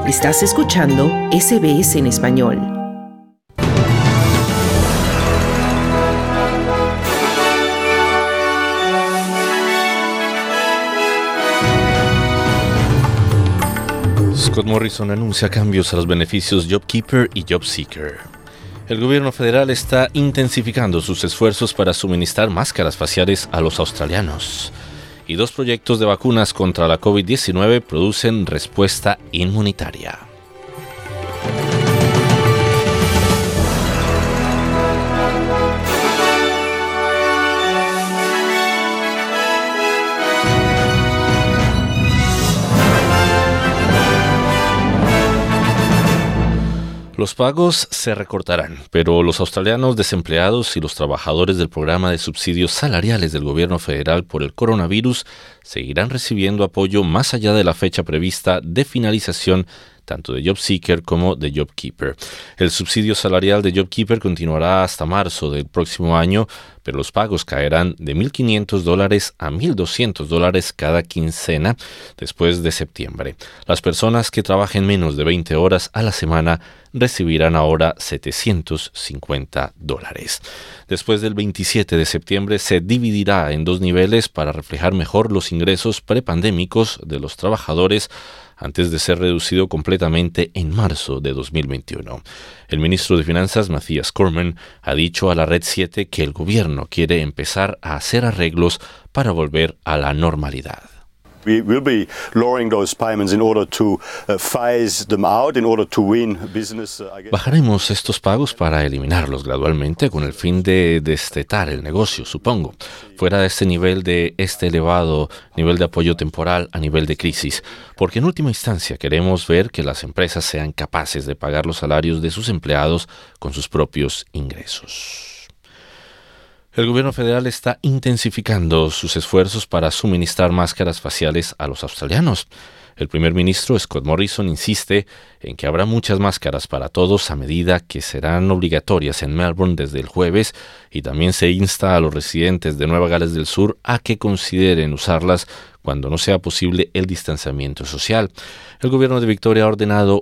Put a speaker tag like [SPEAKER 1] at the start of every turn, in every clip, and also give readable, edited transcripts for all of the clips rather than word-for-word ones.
[SPEAKER 1] Estás escuchando SBS en español.
[SPEAKER 2] Scott Morrison anuncia cambios a los beneficios JobKeeper y JobSeeker. El gobierno federal está intensificando sus esfuerzos para suministrar máscaras faciales a los australianos. Y 2 proyectos de vacunas contra la COVID-19 producen respuesta inmunitaria. Los pagos se recortarán, pero los australianos desempleados y los trabajadores del programa de subsidios salariales del gobierno federal por el coronavirus seguirán recibiendo apoyo más allá de la fecha prevista de finalización tanto de JobSeeker como de JobKeeper. El subsidio salarial de JobKeeper continuará hasta marzo del próximo año, pero los pagos caerán de $1,500 a $1,200 cada quincena después de septiembre. Las personas que trabajen menos de 20 horas a la semana recibirán ahora $750. Después del 27 de septiembre se dividirá en 2 niveles para reflejar mejor los ingresos prepandémicos de los trabajadores antes de ser reducido completamente en marzo de 2021. El ministro de Finanzas, Matthias Cormann, ha dicho a la Red 7 que el gobierno quiere empezar a hacer arreglos para volver a la normalidad.
[SPEAKER 3] We will be lowering those payments in order to phase them out, in order to win business.
[SPEAKER 2] Bajaremos estos pagos para eliminarlos gradualmente con el fin de destetar el negocio, supongo, fuera de este elevado nivel de apoyo temporal a nivel de crisis, porque en última instancia queremos ver que las empresas sean capaces de pagar los salarios de sus empleados con sus propios ingresos. El gobierno federal está intensificando sus esfuerzos para suministrar máscaras faciales a los australianos. El primer ministro, Scott Morrison, insiste en que habrá muchas máscaras para todos a medida que serán obligatorias en Melbourne desde el jueves, y también se insta a los residentes de Nueva Gales del Sur a que consideren usarlas cuando no sea posible el distanciamiento social. El gobierno de Victoria ha ordenado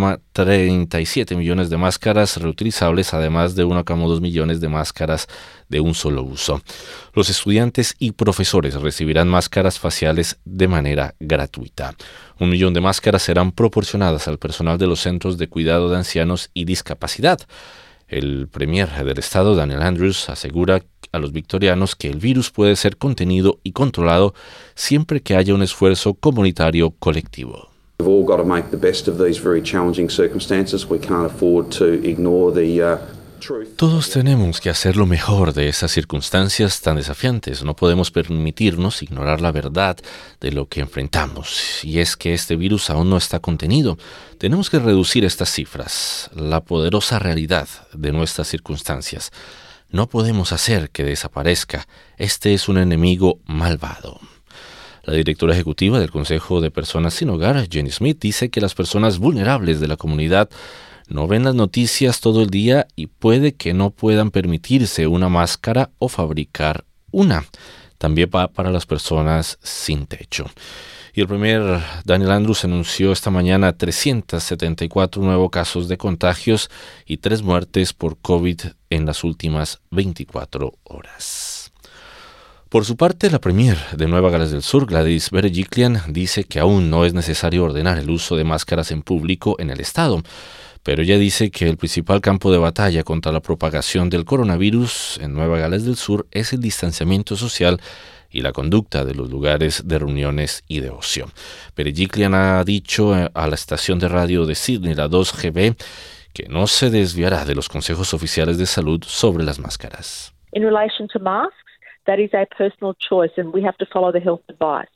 [SPEAKER 2] 1,37 millones de máscaras reutilizables, además de 1,2 millones de máscaras de un solo uso. Los estudiantes y profesores recibirán máscaras faciales de manera gratuita. 1 millón de máscaras serán proporcionadas al personal de los centros de cuidado de ancianos y discapacidad. El premier del estado, Daniel Andrews, asegura a los victorianos que el virus puede ser contenido y controlado siempre que haya un esfuerzo comunitario colectivo.
[SPEAKER 4] We've all got to make the best of these very challenging circumstances. We can't afford to ignore the
[SPEAKER 2] Todos tenemos que hacer lo mejor de esas circunstancias tan desafiantes. No podemos permitirnos ignorar la verdad de lo que enfrentamos, y es que este virus aún no está contenido. Tenemos que reducir estas cifras, la poderosa realidad de nuestras circunstancias. No podemos hacer que desaparezca. Este es un enemigo malvado. La directora ejecutiva del Consejo de Personas Sin Hogar, Jenny Smith, dice que las personas vulnerables de la comunidad no ven las noticias todo el día y puede que no puedan permitirse una máscara o fabricar una. También para las personas sin techo. Y el primer Daniel Andrews anunció esta mañana 374 nuevos casos de contagios y 3 muertes por COVID en las últimas 24 horas. Por su parte, la premier de Nueva Gales del Sur, Gladys Berejiklian, dice que aún no es necesario ordenar el uso de máscaras en público en el estado, pero ella dice que el principal campo de batalla contra la propagación del coronavirus en Nueva Gales del Sur es el distanciamiento social y la conducta de los lugares de reuniones y de ocio. Berejiklian ha dicho a la estación de radio de Sydney, la 2GB, que no se desviará de los consejos oficiales de salud sobre las máscaras.
[SPEAKER 5] In relation to masks, that is a personal choice and we have to follow the health advice.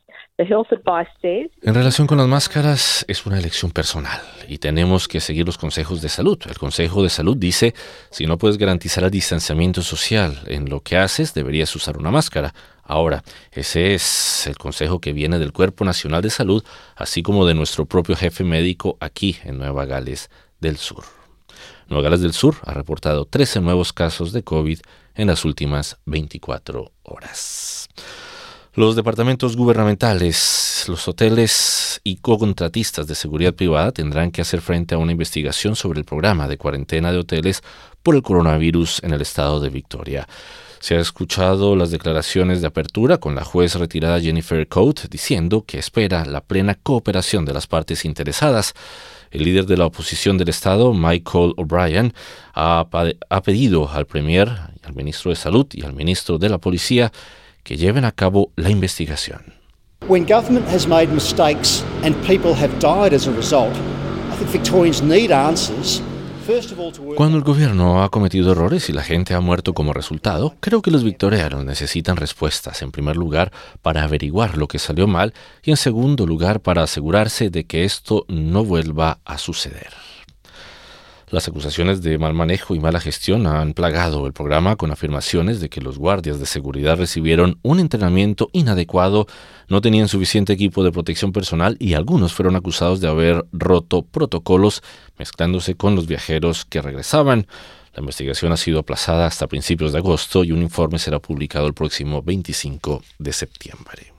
[SPEAKER 2] En relación con las máscaras, es una elección personal y tenemos que seguir los consejos de salud. El Consejo de Salud dice, si no puedes garantizar el distanciamiento social en lo que haces, deberías usar una máscara. Ahora, ese es el consejo que viene del Cuerpo Nacional de Salud, así como de nuestro propio jefe médico aquí en Nueva Gales del Sur. Nueva Gales del Sur ha reportado 13 nuevos casos de COVID en las últimas 24 horas. Los departamentos gubernamentales, los hoteles y contratistas de seguridad privada tendrán que hacer frente a una investigación sobre el programa de cuarentena de hoteles por el coronavirus en el estado de Victoria. Se ha escuchado las declaraciones de apertura con la juez retirada Jennifer Coate diciendo que espera la plena cooperación de las partes interesadas. El líder de la oposición del Estado, Michael O'Brien, ha pedido al Premier, al ministro de Salud y al ministro de la Policía que lleven a cabo la investigación.
[SPEAKER 6] When government has made mistakes and people have died as a result, I think Victorians need answers.
[SPEAKER 2] Cuando el gobierno ha cometido errores y la gente ha muerto como resultado, creo que los victorianos necesitan respuestas, en primer lugar, para averiguar lo que salió mal y, en segundo lugar, para asegurarse de que esto no vuelva a suceder. Las acusaciones de mal manejo y mala gestión han plagado el programa con afirmaciones de que los guardias de seguridad recibieron un entrenamiento inadecuado, no tenían suficiente equipo de protección personal y algunos fueron acusados de haber roto protocolos mezclándose con los viajeros que regresaban. La investigación ha sido aplazada hasta principios de agosto y un informe será publicado el próximo 25 de septiembre.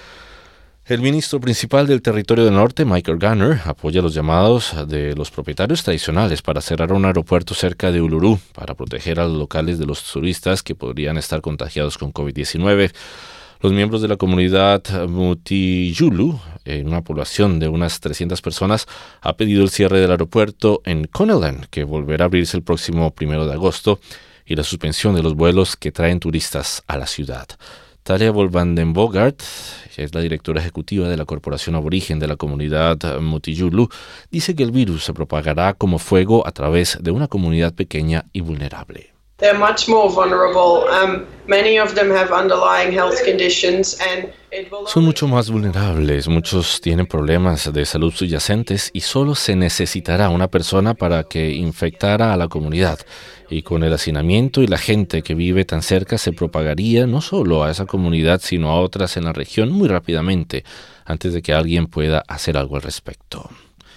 [SPEAKER 2] El ministro principal del Territorio del Norte, Michael Gunner, apoya los llamados de los propietarios tradicionales para cerrar un aeropuerto cerca de Uluru para proteger a los locales de los turistas que podrían estar contagiados con COVID-19. Los miembros de la comunidad Mutijulu, en una población de unas 300 personas, ha pedido el cierre del aeropuerto en Coneland, que volverá a abrirse el próximo 1 de agosto, y la suspensión de los vuelos que traen turistas a la ciudad. Talia Volvanden-Bogart, es la directora ejecutiva de la Corporación Aborigen de la comunidad Mutijulu, dice que el virus se propagará como fuego a través de una comunidad pequeña y vulnerable.
[SPEAKER 7] They're much more vulnerable. Many of them have underlying health conditions and
[SPEAKER 2] Son mucho más vulnerables, muchos tienen problemas de salud subyacentes y solo se necesitará una persona para que infectara a la comunidad. Y con el hacinamiento y la gente que vive tan cerca se propagaría no solo a esa comunidad sino a otras en la región muy rápidamente, antes de que alguien pueda hacer algo al respecto.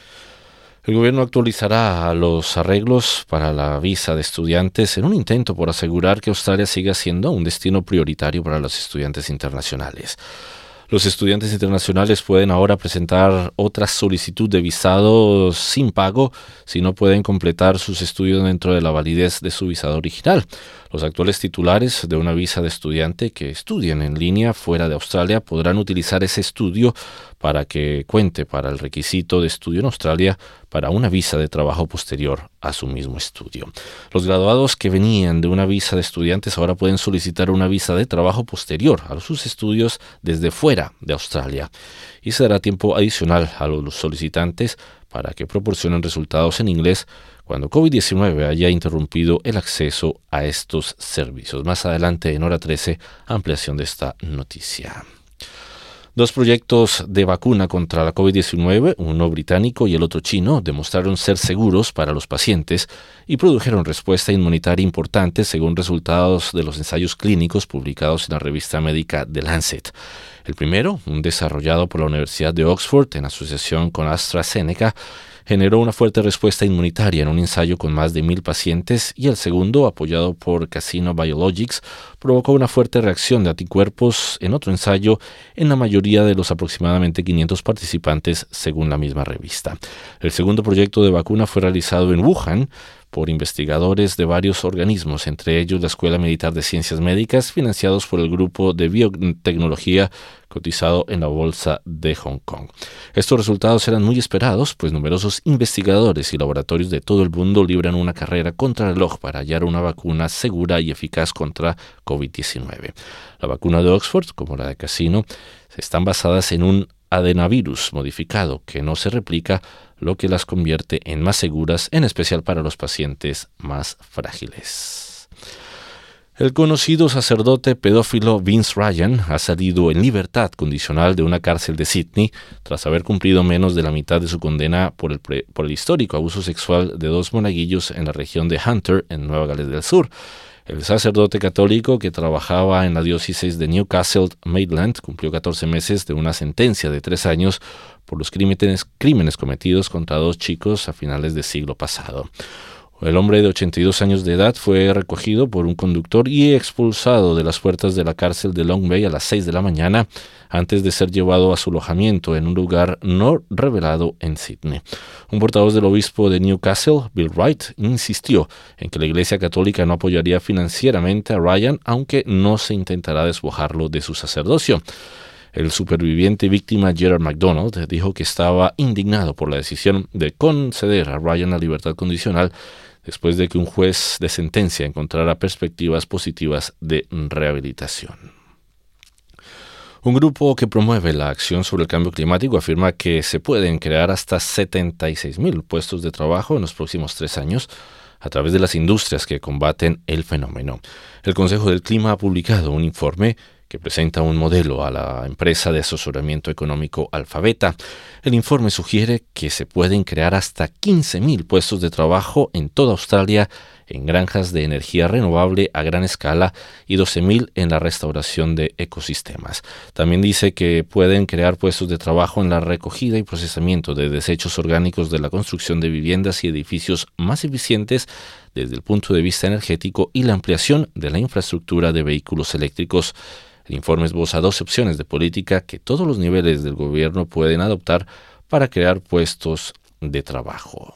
[SPEAKER 2] El gobierno actualizará los arreglos para la visa de estudiantes en un intento por asegurar que Australia siga siendo un destino prioritario para los estudiantes internacionales. Los estudiantes internacionales pueden ahora presentar otra solicitud de visado sin pago si no pueden completar sus estudios dentro de la validez de su visado original. Los actuales titulares de una visa de estudiante que estudien en línea fuera de Australia podrán utilizar ese estudio para que cuente para el requisito de estudio en Australia para una visa de trabajo posterior a su mismo estudio. Los graduados que venían de una visa de estudiantes ahora pueden solicitar una visa de trabajo posterior a sus estudios desde fuera de Australia y se dará tiempo adicional a los solicitantes para que proporcionen resultados en inglés cuando COVID-19 haya interrumpido el acceso a estos servicios. Más adelante, en hora 13, ampliación de esta noticia. 2 proyectos de vacuna contra la COVID-19, uno británico y el otro chino, demostraron ser seguros para los pacientes y produjeron respuesta inmunitaria importante según resultados de los ensayos clínicos publicados en la revista médica The Lancet. El primero, un desarrollado por la Universidad de Oxford en asociación con AstraZeneca, generó una fuerte respuesta inmunitaria en un ensayo con más de 1,000 pacientes y el segundo, apoyado por Casino Biologics, provocó una fuerte reacción de anticuerpos en otro ensayo en la mayoría de los aproximadamente 500 participantes, según la misma revista. El segundo proyecto de vacuna fue realizado en Wuhan por investigadores de varios organismos, entre ellos la Escuela Militar de Ciencias Médicas, financiados por el Grupo de Biotecnología cotizado en la Bolsa de Hong Kong. Estos resultados eran muy esperados, pues numerosos investigadores y laboratorios de todo el mundo libran una carrera contrarreloj para hallar una vacuna segura y eficaz contra COVID-19. La vacuna de Oxford, como la de Casino, están basadas en un adenovirus modificado que no se replica, lo que las convierte en más seguras, en especial para los pacientes más frágiles. El conocido sacerdote pedófilo Vince Ryan ha salido en libertad condicional de una cárcel de Sydney tras haber cumplido menos de la mitad de su condena por el histórico abuso sexual de 2 monaguillos en la región de Hunter, en Nueva Gales del Sur. El sacerdote católico que trabajaba en la diócesis de Newcastle, Maitland, cumplió 14 meses de una sentencia de 3 años por los crímenes cometidos contra 2 chicos a finales del siglo pasado. El hombre de 82 años de edad fue recogido por un conductor y expulsado de las puertas de la cárcel de Long Bay a las 6 de la mañana antes de ser llevado a su alojamiento en un lugar no revelado en Sydney. Un portavoz del obispo de Newcastle, Bill Wright, insistió en que la Iglesia Católica no apoyaría financieramente a Ryan, aunque no se intentará despojarlo de su sacerdocio. El superviviente víctima Gerard MacDonald dijo que estaba indignado por la decisión de conceder a Ryan la libertad condicional después de que un juez de sentencia encontrara perspectivas positivas de rehabilitación. Un grupo que promueve la acción sobre el cambio climático afirma que se pueden crear hasta 76,000 puestos de trabajo en los próximos 3 años a través de las industrias que combaten el fenómeno. El Consejo del Clima ha publicado un informe que presenta un modelo a la empresa de asesoramiento económico Alphabeta. El informe sugiere que se pueden crear hasta 15,000 puestos de trabajo en toda Australia en granjas de energía renovable a gran escala y 12,000 en la restauración de ecosistemas. También dice que pueden crear puestos de trabajo en la recogida y procesamiento de desechos orgánicos de la construcción de viviendas y edificios más eficientes desde el punto de vista energético y la ampliación de la infraestructura de vehículos eléctricos. El informe esboza 12 opciones de política que todos los niveles del gobierno pueden adoptar para crear puestos de trabajo.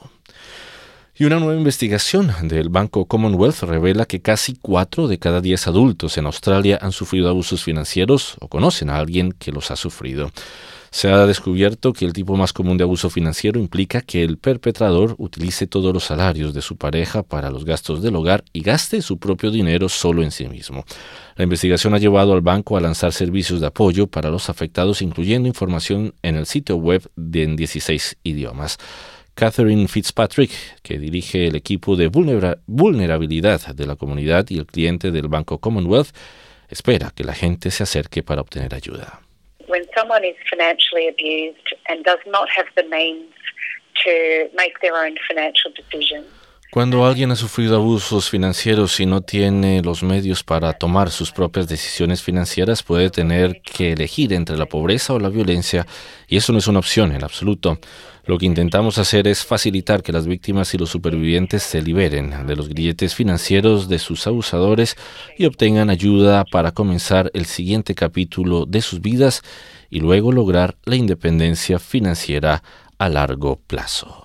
[SPEAKER 2] Y una nueva investigación del Banco Commonwealth revela que casi 4 de cada 10 adultos en Australia han sufrido abusos financieros o conocen a alguien que los ha sufrido. Se ha descubierto que el tipo más común de abuso financiero implica que el perpetrador utilice todos los salarios de su pareja para los gastos del hogar y gaste su propio dinero solo en sí mismo. La investigación ha llevado al banco a lanzar servicios de apoyo para los afectados, incluyendo información en el sitio web en 16 idiomas. Catherine Fitzpatrick, que dirige el equipo de vulnerabilidad de la comunidad y el cliente del Banco Commonwealth, espera que la gente se acerque para obtener ayuda.
[SPEAKER 8] When someone is financially abused and does not have the means to make their own financial decisions.
[SPEAKER 2] Cuando alguien ha sufrido abusos financieros y no tiene los medios para tomar sus propias decisiones financieras, puede tener que elegir entre la pobreza o la violencia, y eso no es una opción en absoluto. Lo que intentamos hacer es facilitar que las víctimas y los supervivientes se liberen de los grilletes financieros de sus abusadores y obtengan ayuda para comenzar el siguiente capítulo de sus vidas y luego lograr la independencia financiera a largo plazo.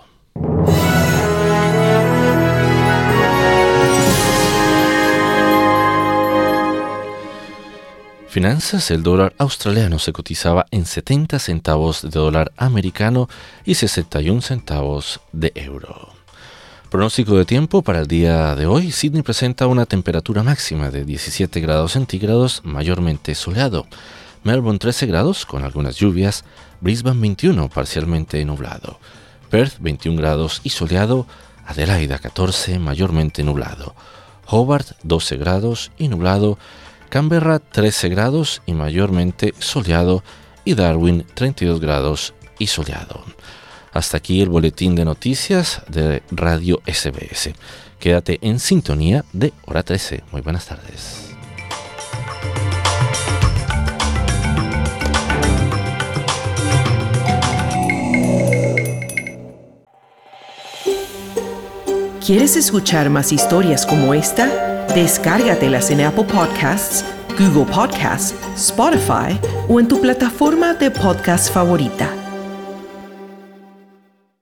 [SPEAKER 2] Finanzas, el dólar australiano se cotizaba en 70 centavos de dólar americano y 61 centavos de euro. Pronóstico de tiempo para el día de hoy. Sydney presenta una temperatura máxima de 17 grados centígrados, mayormente soleado. Melbourne 13 grados con algunas lluvias. Brisbane 21, parcialmente nublado. Perth 21 grados y soleado. Adelaida 14, mayormente nublado. Hobart 12 grados y nublado. Canberra 13 grados y mayormente soleado, y Darwin 32 grados y soleado. Hasta aquí el boletín de noticias de Radio SBS. Quédate en sintonía de Hora 13. Muy buenas tardes.
[SPEAKER 1] ¿Quieres escuchar más historias como esta? Descárgatelas en Apple Podcasts, Google Podcasts, Spotify o en tu plataforma de podcast favorita.